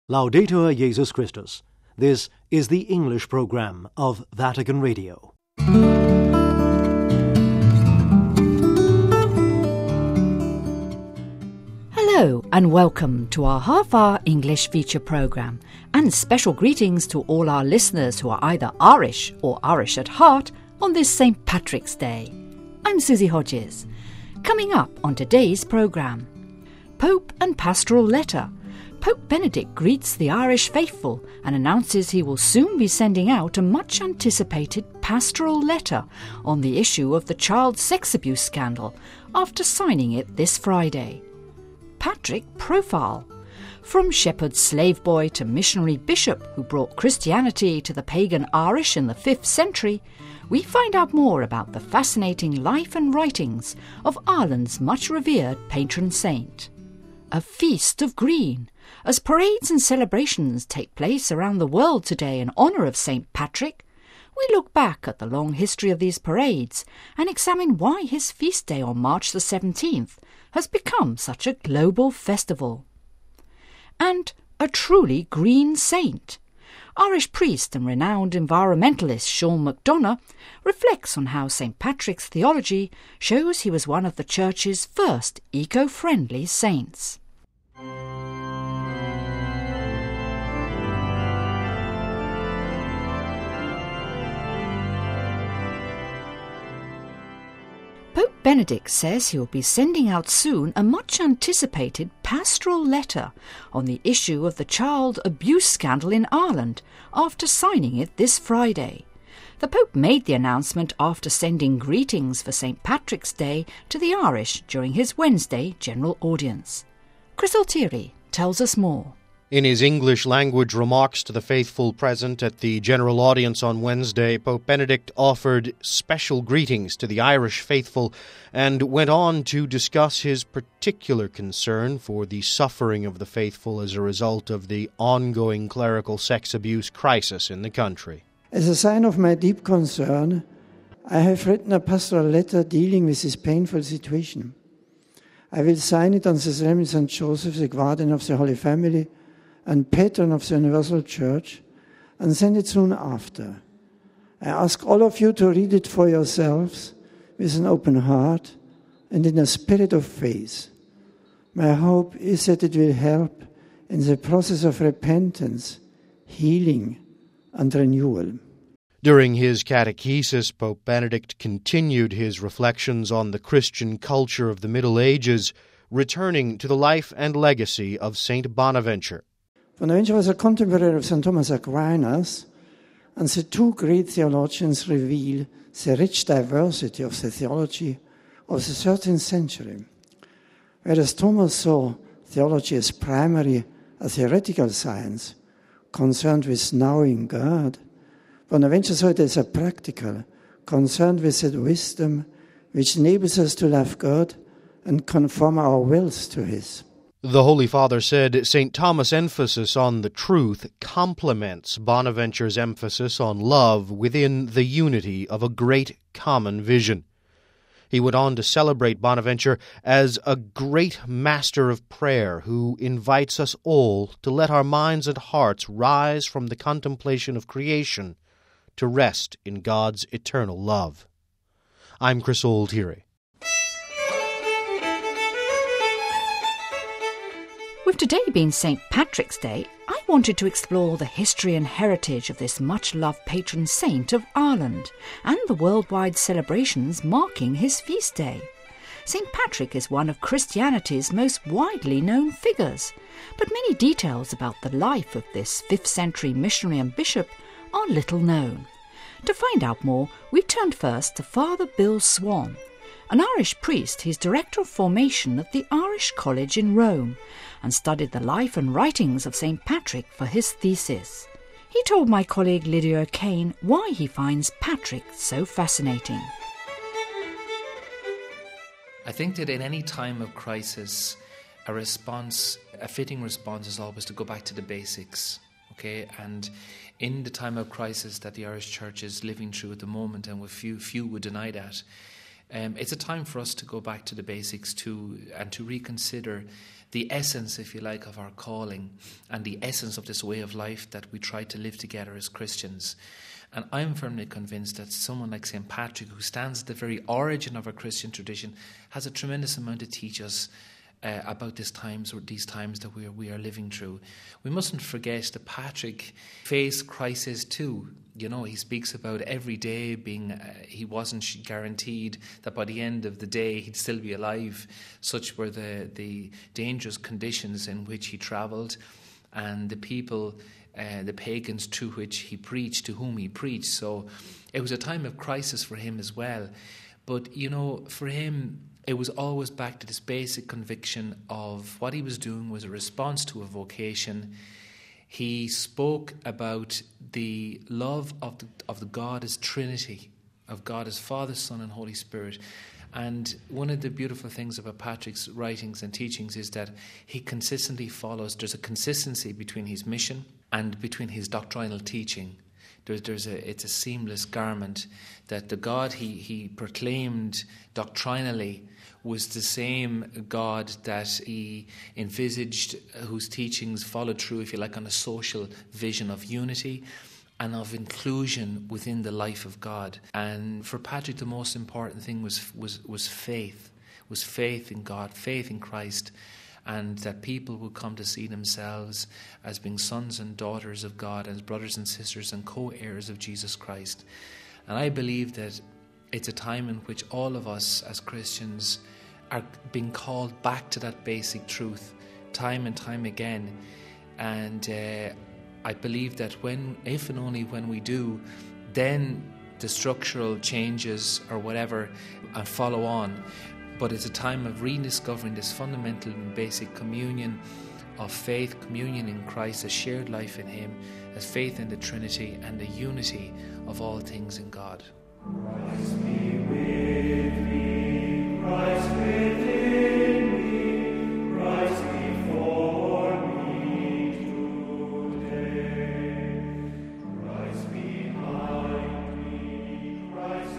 Laudetur Jesus Christus. This is the English program of Vatican Radio. Hello and welcome to our half-hour English feature program, and special greetings to all our listeners who are either Irish or Irish at heart on this St. Patrick's Day. I'm Susie Hodges. Coming up on today's program, Pope and Pastoral Letter. Pope Benedict greets the Irish faithful and announces he will soon be sending out a much-anticipated pastoral letter on the issue of the child sex abuse scandal after signing it this Friday. Patrick Profile. From shepherd slave boy to missionary bishop who brought Christianity to the pagan Irish in the 5th century, we find out more about the fascinating life and writings of Ireland's much-revered patron saint. A Feast of Green. As parades and celebrations take place around the world today in honour of St. Patrick, we look back at the long history of these parades and examine why his feast day on March the 17th has become such a global festival. And a truly green saint. Irish priest and renowned environmentalist Sean McDonough reflects on how St. Patrick's theology shows he was one of the Church's first eco-friendly saints. Pope Benedict says he will be sending out soon a much-anticipated pastoral letter on the issue of the child abuse scandal in Ireland after signing it this Friday. The Pope made the announcement after sending greetings for St. Patrick's Day to the Irish during his Wednesday general audience. Chris Altieri tells us more. In his English-language remarks to the faithful present at the general audience on Wednesday, Pope Benedict offered special greetings to the Irish faithful and went on to discuss his particular concern for the suffering of the faithful as a result of the ongoing clerical sex abuse crisis in the country. As a sign of my deep concern, I have written a pastoral letter dealing with this painful situation. I will sign it on the ceremony St. Joseph, the guardian of the Holy Family, and patron of the Universal Church, and send it soon after. I ask all of you to read it for yourselves with an open heart and in a spirit of faith. My hope is that it will help in the process of repentance, healing, and renewal. During his catechesis, Pope Benedict continued his reflections on the Christian culture of the Middle Ages, returning to the life and legacy of St. Bonaventure. Bonaventure was a contemporary of St. Thomas Aquinas, and the two great theologians reveal the rich diversity of the theology of the 13th century. Whereas Thomas saw theology as primary, a theoretical science concerned with knowing God, Bonaventure saw it as a practical, concerned with that wisdom which enables us to love God and conform our wills to His. The Holy Father said St. Thomas' emphasis on the truth complements Bonaventure's emphasis on love within the unity of a great common vision. He went on to celebrate Bonaventure as a great master of prayer who invites us all to let our minds and hearts rise from the contemplation of creation to rest in God's eternal love. I'm Chris Altieri. With today being St. Patrick's Day, I wanted to explore the history and heritage of this much-loved patron saint of Ireland and the worldwide celebrations marking his feast day. St. Patrick is one of Christianity's most widely known figures, but many details about the life of this 5th century missionary and bishop are little known. To find out more, we turned first to Father Bill Swan, an Irish priest. He's director of formation at the Irish College in Rome and studied the life and writings of St. Patrick for his thesis. He told my colleague Lydia O'Kane why he finds Patrick so fascinating. I think that in any time of crisis, a fitting response is always to go back to the basics, okay? And in the time of crisis that the Irish Church is living through at the moment, and few would deny that, It's a time for us to go back to the basics and to reconsider the essence, if you like, of our calling and the essence of this way of life that we try to live together as Christians. And I'm firmly convinced that someone like St. Patrick, who stands at the very origin of our Christian tradition, has a tremendous amount to teach us about these times that we are living through. We mustn't forget that Patrick faced crisis too. You know, he speaks about every day being, he wasn't guaranteed that by the end of the day he'd still be alive. Such were the dangerous conditions in which he travelled, and the people, the pagans to which he preached, to whom he preached. So it was a time of crisis for him as well. But, you know, for him, it was always back to this basic conviction of what he was doing was a response to a vocation. He spoke about the love of the God as Trinity, of God as Father, Son and Holy Spirit. And one of the beautiful things about Patrick's writings and teachings is that he consistently follows, there's a consistency between his mission and between his doctrinal teaching. It's a seamless garment, that the God he proclaimed doctrinally was the same God that he envisaged, whose teachings followed through, if you like, on a social vision of unity and of inclusion within the life of God. And for Patrick, the most important thing was faith in God, faith in Christ, and that people would come to see themselves as being sons and daughters of God, as brothers and sisters and co-heirs of Jesus Christ. And I believe that it's a time in which all of us as Christians are being called back to that basic truth time and time again. And I believe that if and only when we do, then the structural changes or whatever follow on. But it's a time of rediscovering this fundamental and basic communion of faith, communion in Christ, a shared life in Him, as faith in the Trinity and the unity of all things in God. Christ be with me, Christ within me, Christ before me today, Christ behind me, Christ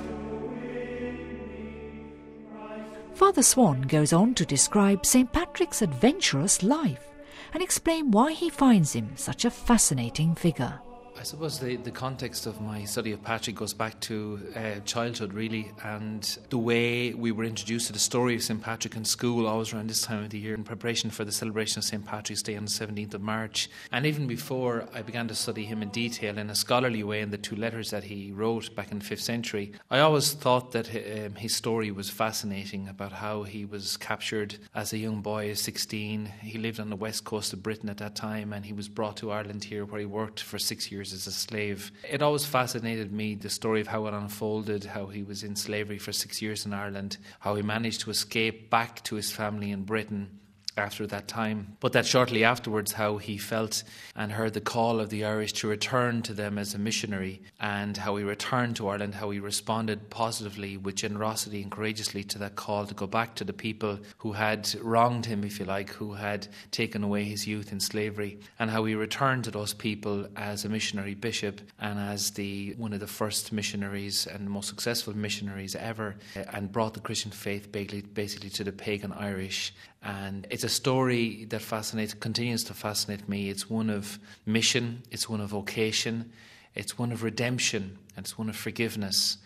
within me, Christ. Father Swan goes on to describe St. Patrick's adventurous life and explain why he finds him such a fascinating figure. I suppose the context of my study of Patrick goes back to childhood, really, and the way we were introduced to the story of St. Patrick in school, always around this time of the year, in preparation for the celebration of St. Patrick's Day on the 17th of March. And even before I began to study him in detail in a scholarly way in the 2 letters that he wrote back in the 5th century, I always thought that his story was fascinating, about how he was captured as a young boy at 16. He lived on the west coast of Britain at that time, and he was brought to Ireland here, where he worked for 6 years as a slave. It always fascinated me, the story of how it unfolded, how he was in slavery for 6 years in Ireland, how he managed to escape back to his family in Britain after that time, but that shortly afterwards how he felt and heard the call of the Irish to return to them as a missionary, and how he returned to Ireland, how he responded positively with generosity and courageously to that call to go back to the people who had wronged him, if you like, who had taken away his youth in slavery, and how he returned to those people as a missionary bishop and as one of the first missionaries and the most successful missionaries ever, and brought the Christian faith basically to the pagan Irish. And it's a story that continues to fascinate me. It's one of mission, it's one of vocation, it's one of redemption, and it's one of forgiveness.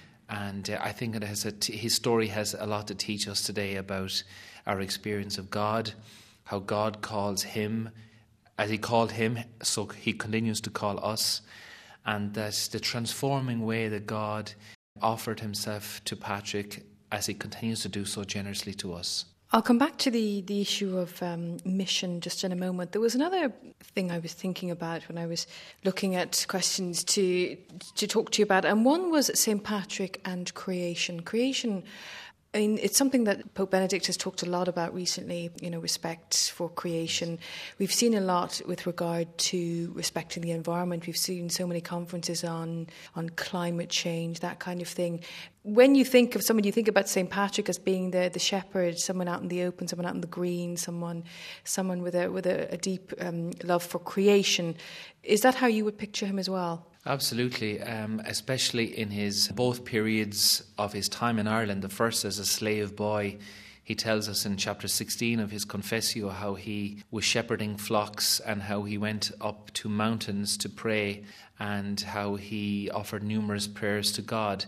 And I think his story has a lot to teach us today about our experience of God, how God calls him, as he called him, so he continues to call us, and that the transforming way that God offered himself to Patrick as he continues to do so generously to us. I'll come back to the issue of mission just in a moment. There was another thing I was thinking about when I was looking at questions to talk to you about, and one was St. Patrick and creation. Creation, I mean, it's something that Pope Benedict has talked a lot about recently, respect for creation. We've seen a lot with regard to respecting the environment. We've seen so many conferences on climate change, that kind of thing. When you think of someone, you think about St. Patrick as being the shepherd, someone out in the open, someone out in the green, someone with a deep love for creation. Is that how you would picture him as well? Absolutely, especially in his both periods of his time in Ireland. The first as a slave boy. He tells us in chapter 16 of his Confessio how he was shepherding flocks and how he went up to mountains to pray and how he offered numerous prayers to God.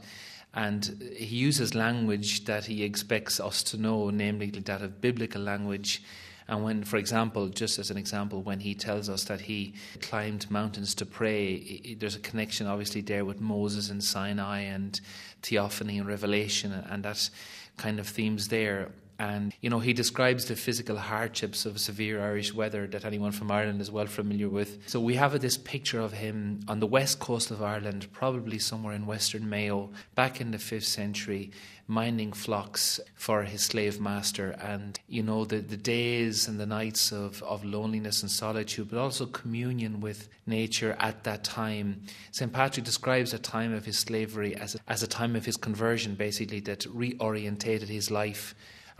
And he uses language that he expects us to know, namely that of biblical language. And when, for example, just as an example, when he tells us that he climbed mountains to pray, there's a connection obviously there with Moses and Sinai and theophany and revelation and that kind of themes there. And, you know, he describes the physical hardships of severe Irish weather that anyone from Ireland is well familiar with. So we have this picture of him on the west coast of Ireland, probably somewhere in Western Mayo, back in the 5th century, minding flocks for his slave master. And, you know, the days and the nights of loneliness and solitude, but also communion with nature at that time. St. Patrick describes a time of his slavery as a time of his conversion, basically, that reorientated his life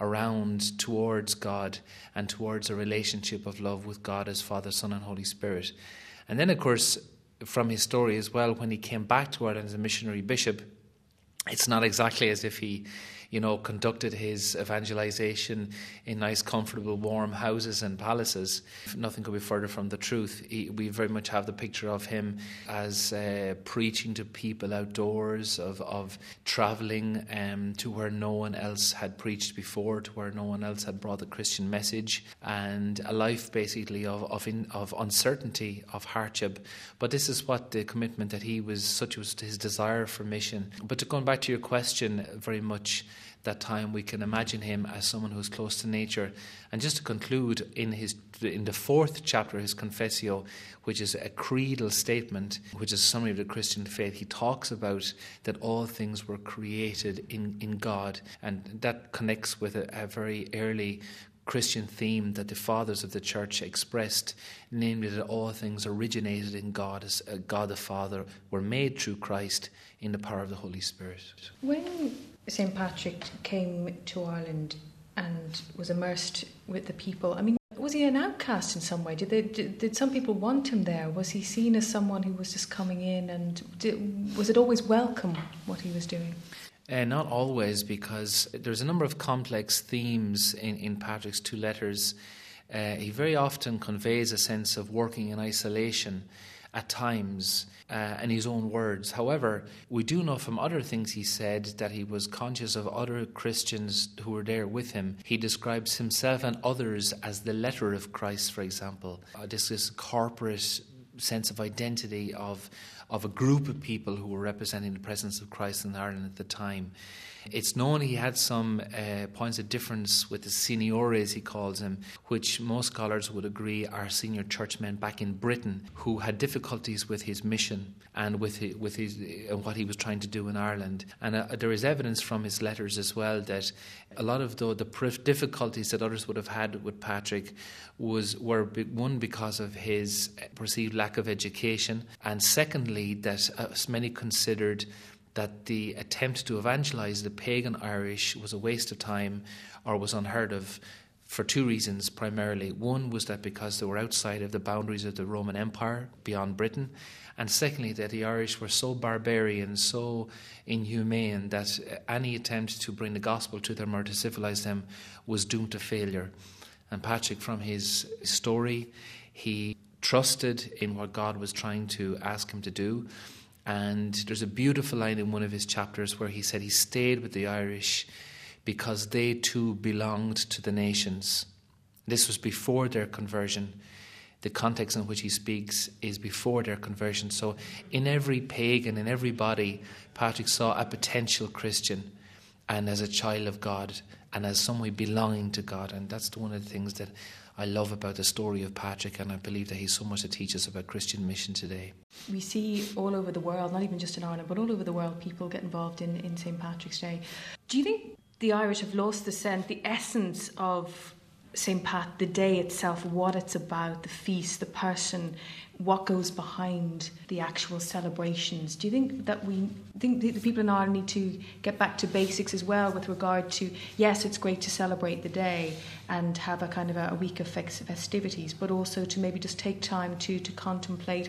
around towards God and towards a relationship of love with God as Father, Son and Holy Spirit. And then, of course, from his story as well, when he came back to Ireland as a missionary bishop, it's not exactly as if he, you know, conducted his evangelization in nice, comfortable, warm houses and palaces. Nothing could be further from the truth. We very much have the picture of him as preaching to people outdoors, of travelling to where no one else had preached before, to where no one else had brought the Christian message, and a life basically of uncertainty, of hardship. But this is what the commitment that he was, such was his desire for mission. But to come back to your question, very much that time we can imagine him as someone who's close to nature. And just to conclude, in the 4th chapter of his Confessio, which is a creedal statement, which is a summary of the Christian faith, he talks about that all things were created in God, and that connects with a very early Christian theme that the fathers of the church expressed, namely that all things originated in God, as God the Father, were made through Christ in the power of the Holy Spirit. When St. Patrick came to Ireland and was immersed with the people, I mean, was he an outcast in some way? Did some people want him there? Was he seen as someone who was just coming in, and was it always welcome, what he was doing? Not always, because there's a number of complex themes in Patrick's 2 letters. He very often conveys a sense of working in isolation at times, in his own words. However, we do know from other things he said that he was conscious of other Christians who were there with him. He describes himself and others as the letter of Christ, for example. This corporate sense of identity of a group of people who were representing the presence of Christ in Ireland at the time. It's known he had some points of difference with the seniores, he calls them, which most scholars would agree are senior churchmen back in Britain who had difficulties with his mission and with his what he was trying to do in Ireland. And there is evidence from his letters as well that a lot of the difficulties that others would have had with Patrick were one, because of his perceived lack of education, and secondly, that as many considered that the attempt to evangelize the pagan Irish was a waste of time or was unheard of, for 2 reasons primarily. One was that because they were outside of the boundaries of the Roman Empire, beyond Britain, and secondly that the Irish were so barbarian, so inhumane, that any attempt to bring the gospel to them or to civilize them was doomed to failure. And Patrick, from his story, he trusted in what God was trying to ask him to do. And there's a beautiful line in one of his chapters where he said he stayed with the Irish because they too belonged to the nations. This was before their conversion. The context in which he speaks is before their conversion. So in every pagan, in every body, Patrick saw a potential Christian, and as a child of God, and as someone belonging to God. And that's one of the things that I love about the story of Patrick, and I believe that he's so much to teach us about Christian mission today. We see all over the world, not even just in Ireland, but all over the world, people get involved in St. Patrick's Day. Do you think the Irish have lost the essence of St. Pat, the day itself, what it's about, the feast, the person, what goes behind the actual celebrations? Do you think that the people in Ireland need to get back to basics as well with regard to, yes, it's great to celebrate the day and have a kind of a week of festivities, but also to maybe just take time to contemplate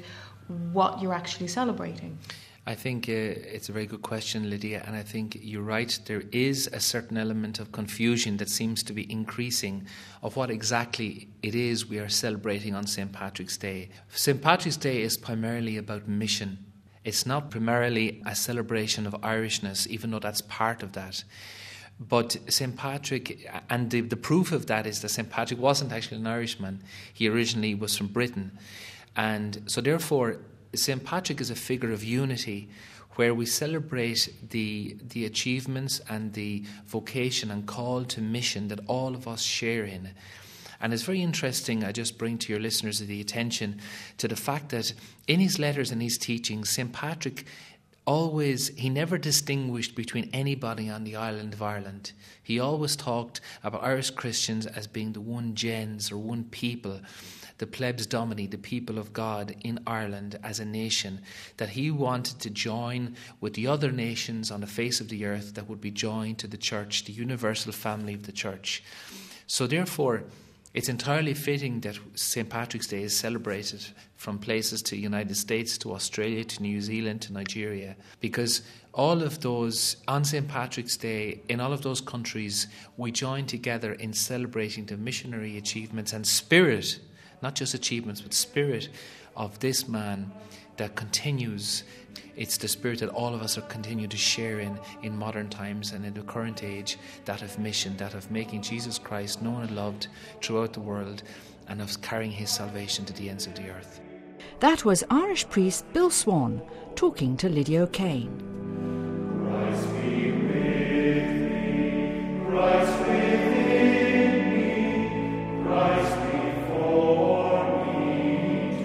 what you're actually celebrating? I think it's a very good question, Lydia, and I think you're right. There is a certain element of confusion that seems to be increasing of what exactly it is we are celebrating on St. Patrick's Day. St. Patrick's Day is primarily about mission. It's not primarily a celebration of Irishness, even though that's part of that. But St. Patrick, and the proof of that is that St. Patrick wasn't actually an Irishman. He originally was from Britain. And so therefore, St. Patrick is a figure of unity where we celebrate the achievements and the vocation and call to mission that all of us share in. And it's very interesting, I just bring to your listeners the attention to the fact that in his letters and his teachings, St. Patrick he never distinguished between anybody on the island of Ireland. He always talked about Irish Christians as being the one gens or one people, the plebs domini, the people of God in Ireland as a nation, that he wanted to join with the other nations on the face of the earth that would be joined to the church, the universal family of the church. So therefore, it's entirely fitting that St. Patrick's Day is celebrated from places to the United States, to Australia, to New Zealand, to Nigeria, because all of those, on St. Patrick's Day, in all of those countries, we join together in celebrating the missionary achievements and spirit, not just achievements, but spirit of this man that continues. It's the spirit that all of us are continuing to share in modern times and in the current age, that of mission, that of making Jesus Christ known and loved throughout the world, and of carrying his salvation to the ends of the earth. That was Irish priest Bill Swan talking to Lydia O'Kane. Christ be with me, Christ within me, Christ before me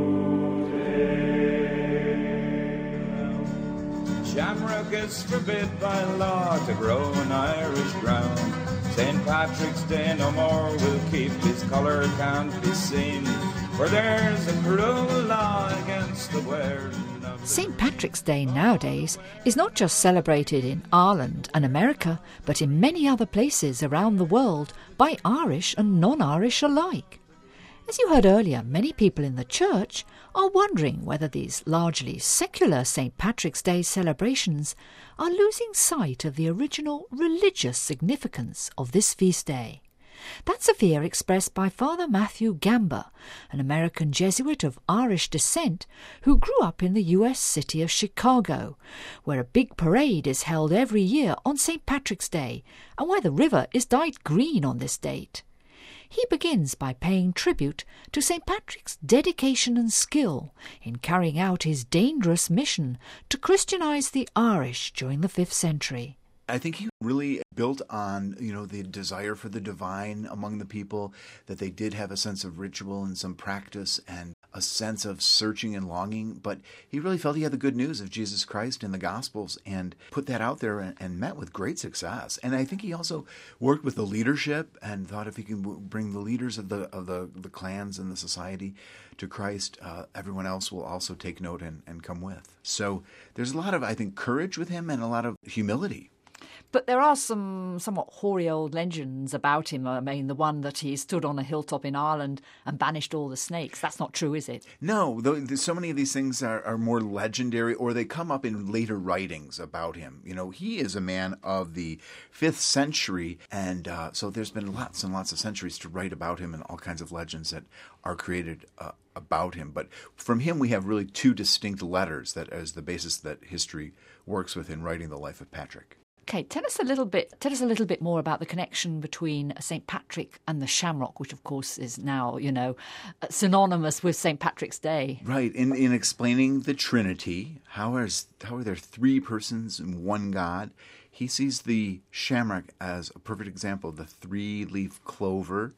today. Shamrock is forbid by law to grow on Irish ground. St. Patrick's Day no more will keep, his colour can't be seen, for there's a cruel law against the wearing of the... St. Patrick's Day nowadays is not just celebrated in Ireland and America, but in many other places around the world by Irish and non-Irish alike. As you heard earlier, many people in the church are wondering whether these largely secular St. Patrick's Day celebrations are losing sight of the original religious significance of this feast day. That's a fear expressed by Father Matthew Gamba, an American Jesuit of Irish descent who grew up in the US city of Chicago, where a big parade is held every year on St. Patrick's Day and where the river is dyed green on this date. He begins by paying tribute to St. Patrick's dedication and skill in carrying out his dangerous mission to Christianize the Irish during the 5th century. I think he really built on, the desire for the divine among the people, that they did have a sense of ritual and some practice and a sense of searching and longing. But he really felt he had the good news of Jesus Christ in the Gospels and put that out there and met with great success. And I think he also worked with the leadership and thought if he can bring the leaders of the clans and the society to Christ, everyone else will also take note and come with. So there's a lot of, I think, courage with him and a lot of humility. But there are some somewhat hoary old legends about him. I mean, the one that he stood on a hilltop in Ireland and banished all the snakes. That's not true, is it? No, so many of these things are more legendary, or they come up in later writings about him. He is a man of the 5th century, and so there's been lots and lots of centuries to write about him and all kinds of legends that are created about him. But from him, we have really two distinct letters that as the basis that history works with in writing the life of Patrick. Okay, tell us a little bit more about the connection between St. Patrick and the shamrock, which of course is now, synonymous with St. Patrick's Day. Right. In explaining the Trinity, how are there three persons in one God? He sees the shamrock as a perfect example. The 3-leaf clover.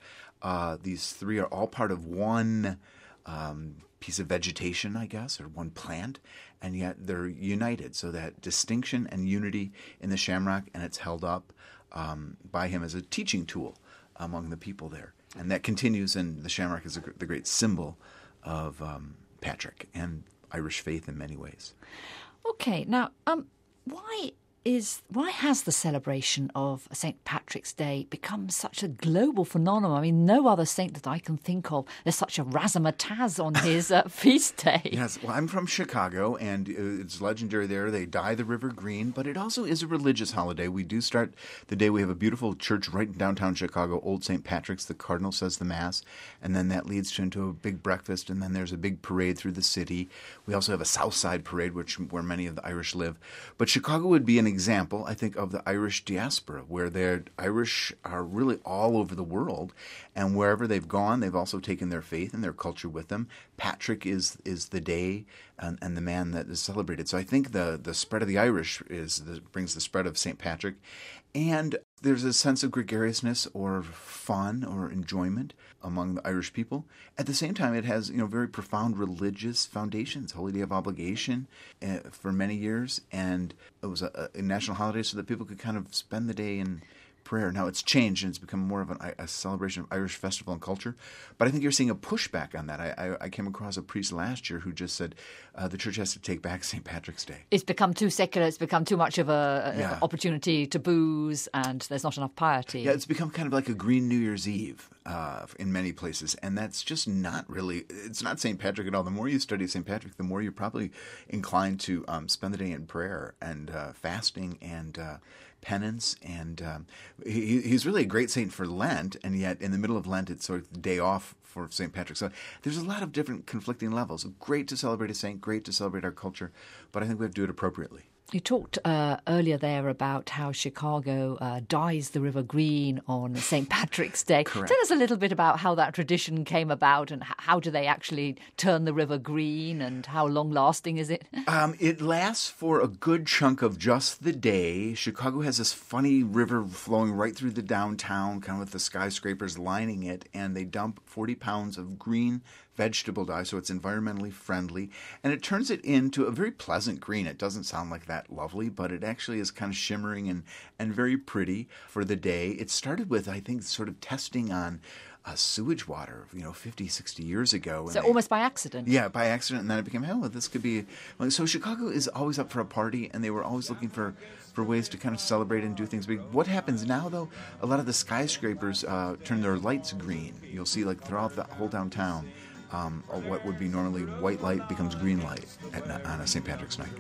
These three are all part of one piece of vegetation, I guess, or one plant, and yet they're united. So that distinction and unity in the shamrock, and it's held up by him as a teaching tool among the people there. And that continues, and the shamrock is the great symbol of Patrick and Irish faith in many ways. Okay, now, why has the celebration of St. Patrick's Day become such a global phenomenon? I mean, no other saint that I can think of, there's such a razzmatazz on his feast day. Yes, well, I'm from Chicago, and it's legendary there. They dye the river green, but it also is a religious holiday. We do start the day, we have a beautiful church right in downtown Chicago, Old St. Patrick's. The cardinal says the Mass, and then that leads into a big breakfast, and then there's a big parade through the city. We also have a South Side parade, where many of the Irish live. But Chicago would be an example, I think, of the Irish diaspora, where the Irish are really all over the world, and wherever they've gone, they've also taken their faith and their culture with them. Patrick is the day and the man that is celebrated. So I think the spread of the Irish brings the spread of St. Patrick, and there's a sense of gregariousness or fun or enjoyment among the Irish people. At the same time, it has very profound religious foundations. Holy Day of Obligation for many years, and it was a national holiday so that people could kind of spend the day in prayer. Now it's changed and it's become more of a celebration of Irish festival and culture. But I think you're seeing a pushback on that. I came across a priest last year who just said the church has to take back St. Patrick's Day. It's become too secular. It's become too much of an opportunity to booze, and there's not enough piety. Yeah, it's become kind of like a green New Year's Eve in many places, and that's just not really. It's not St. Patrick at all. The more you study St. Patrick, the more you're probably inclined to spend the day in prayer and fasting and penance, and he's really a great saint for Lent, and yet in the middle of Lent it's sort of the day off for St. Patrick. So there's a lot of different conflicting levels. Great to celebrate a saint, great to celebrate our culture, but I think we have to do it appropriately. You talked earlier there about how Chicago dyes the river green on St. Patrick's Day. Correct. Tell us a little bit about how that tradition came about, and how do they actually turn the river green, and how long-lasting is it? It lasts for a good chunk of just the day. Chicago has this funny river flowing right through the downtown, kind of with the skyscrapers lining it, and they dump 40 pounds of green vegetable dye, so it's environmentally friendly, and it turns it into a very pleasant green. It doesn't sound like that lovely, but it actually is kind of shimmering and very pretty for the day. It started with, I think, sort of testing on sewage water, 50, 60 years ago. So almost by accident. Yeah, by accident, and then it became, this could be... So Chicago is always up for a party, and they were always looking for ways to kind of celebrate and do things big. What happens now, though, a lot of the skyscrapers turn their lights green. You'll see, throughout the whole downtown, what would be normally white light becomes green light on a St. Patrick's night.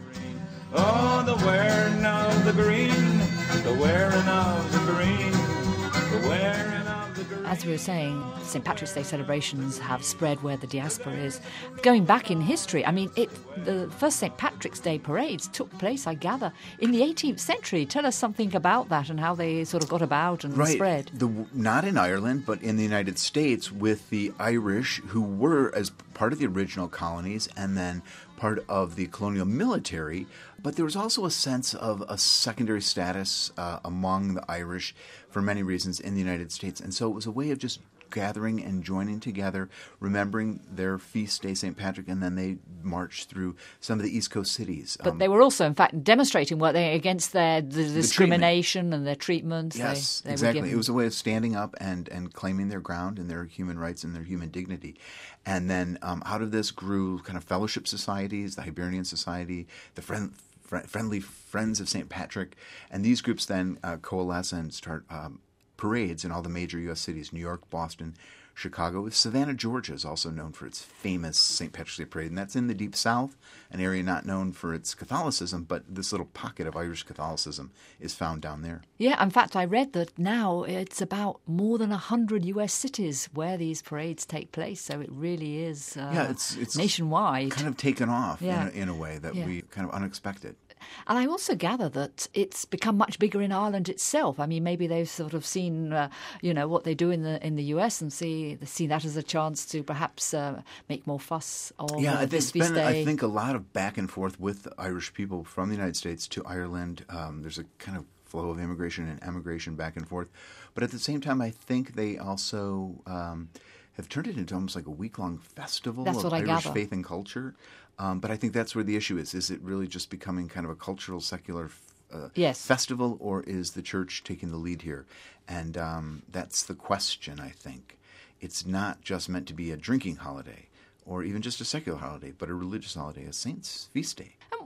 Oh, the wearing of the green, the wearing of the green, the wearing of the green. As we were saying, St. Patrick's Day celebrations have spread where the diaspora is. Going back in history, I mean, the first St. Patrick's Day parades took place, I gather, in the 18th century. Tell us something about that and how they sort of got about and spread. Not in Ireland, but in the United States, with the Irish, who were as part of the original colonies and then part of the colonial military. But there was also a sense of a secondary status among the Irish for many reasons in the United States. And so it was a way of just gathering and joining together, remembering their feast day, St. Patrick, and then they marched through some of the East Coast cities. But they were also, in fact, demonstrating, weren't they, against the discrimination and their treatment. Yes, exactly. It was a way of standing up and claiming their ground and their human rights and their human dignity. And then out of this grew kind of fellowship societies, the Hibernian Society, the Friendly Friends of St. Patrick, and these groups then coalesce and start parades in all the major U.S. cities: New York, Boston, Chicago. Savannah, Georgia is also known for its famous St. Patrick's Day parade, and that's in the Deep South, an area not known for its Catholicism, but this little pocket of Irish Catholicism is found down there. Yeah, in fact, I read that now it's about more than 100 U.S. cities where these parades take place, so it really is it's nationwide. Kind of taken off in a way that we kind of unexpected. And I also gather that it's become much bigger in Ireland itself. I mean, maybe they've sort of seen, what they do in the US and see that as a chance to perhaps make more fuss of this feast day. I think, a lot of back and forth with Irish people from the United States to Ireland. There's a kind of flow of immigration and emigration back and forth. But at the same time, I think they also have turned it into almost like a week-long festival of Irish faith and culture. But I think that's where the issue is. Is it really just becoming kind of a cultural, secular festival, or is the church taking the lead here? And that's the question, I think. It's not just meant to be a drinking holiday or even just a secular holiday, but a religious holiday, a saint's feast day. And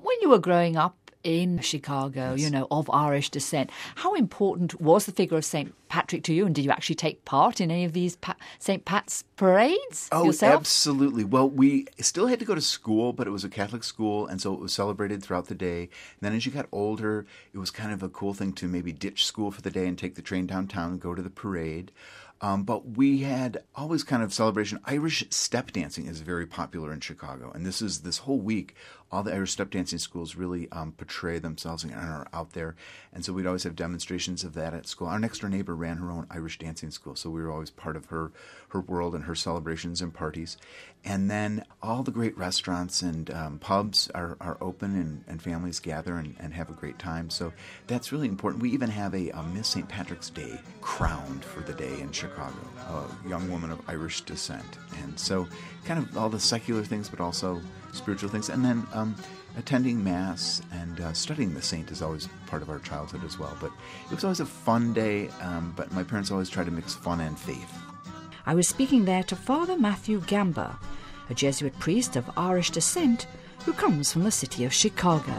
When you were growing up in Chicago, Yes. of Irish descent, how important was the figure of St. Patrick to you? And did you actually take part in any of these St. Pat's parades yourself? Absolutely. Well, we still had to go to school, but it was a Catholic school, and so it was celebrated throughout the day. And then as you got older, it was kind of a cool thing to maybe ditch school for the day and take the train downtown and go to the parade. But we had always kind of celebration. Irish step dancing is very popular in Chicago. And this whole week, all the Irish step dancing schools really portray themselves and are out there. And so we'd always have demonstrations of that at school. Our next door neighbor ran her own Irish dancing school, so we were always part of her world and her celebrations and parties. And then all the great restaurants and pubs are open, and families gather and have a great time. So that's really important. We even have a Miss St. Patrick's Day crowned for the day in Chicago, a young woman of Irish descent. And so kind of all the secular things, but also spiritual things. And then attending Mass and studying the saint is always part of our childhood as well. But it was always a fun day, but my parents always tried to mix fun and faith. I was speaking there to Father Matthew Gamba, a Jesuit priest of Irish descent who comes from the city of Chicago.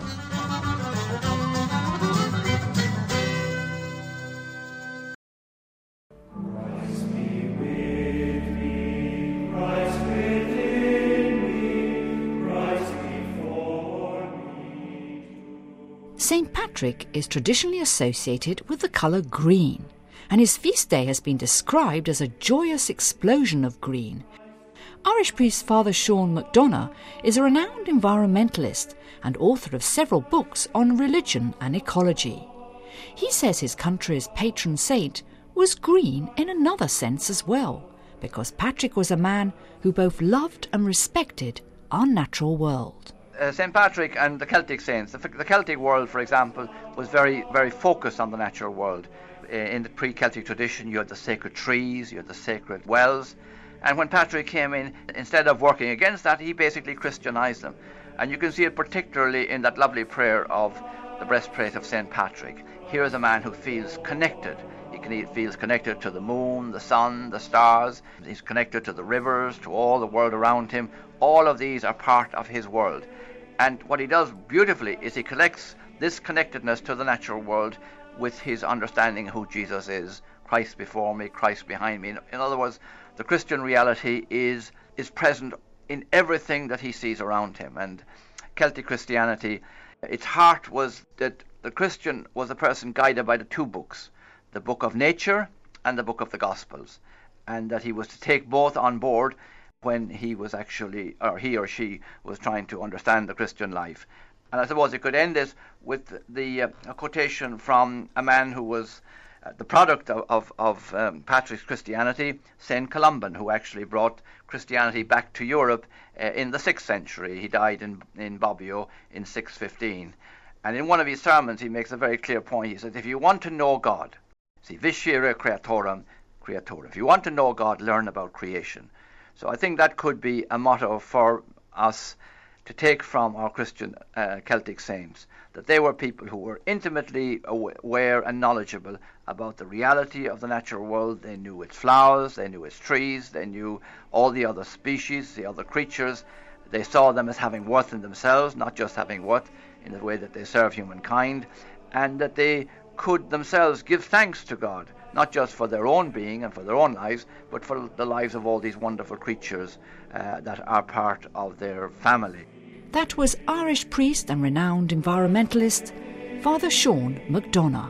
St. Patrick is traditionally associated with the colour green, and his feast day has been described as a joyous explosion of green. Irish priest Father Sean McDonough is a renowned environmentalist and author of several books on religion and ecology. He says his country's patron saint was green in another sense as well, because Patrick was a man who both loved and respected our natural world. St. Patrick and the Celtic saints, the Celtic world, for example, was very, very focused on the natural world. In the pre-Celtic tradition, you had the sacred trees, you had the sacred wells, and when Patrick came in, instead of working against that, he basically Christianized them. And you can see it particularly in that lovely prayer of the breastplate of St. Patrick. Here is a man who feels connected. He feels connected to the moon, the sun, the stars. He's connected to the rivers, to all the world around him. All of these are part of his world. And what he does beautifully is he collects this connectedness to the natural world with his understanding of who Jesus is. Christ before me, Christ behind me. In other words, the Christian reality is present in everything that he sees around him. And Celtic Christianity, its heart was that the Christian was a person guided by the two books, the book of nature and the book of the Gospels, and that he was to take both on board when he was actually, or he or she was trying to understand the Christian life. And I suppose it could end this with a quotation from a man who was the product of Patrick's Christianity, St. Columban, who actually brought Christianity back to Europe in the 6th century. He died in Bobbio in 615. And in one of his sermons, he makes a very clear point. He says, if you want to know God, see, viscere creatorum creatura. If you want to know God, learn about creation. So I think that could be a motto for us to take from our Christian Celtic saints, that they were people who were intimately aware and knowledgeable about the reality of the natural world. They knew its flowers, they knew its trees, they knew all the other species, the other creatures. They saw them as having worth in themselves, not just having worth in the way that they serve humankind, and that they could themselves give thanks to God, not just for their own being and for their own lives, but for the lives of all these wonderful creatures that are part of their family. That was Irish priest and renowned environmentalist Father Sean McDonough.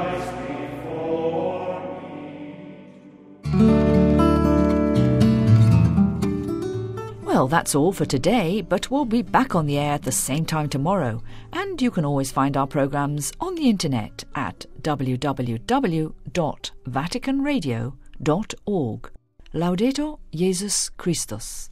Well, that's all for today, but we'll be back on the air at the same time tomorrow, and you can always find our programmes on the internet at www.vaticanradio.org. Laudetur Jesus Christus.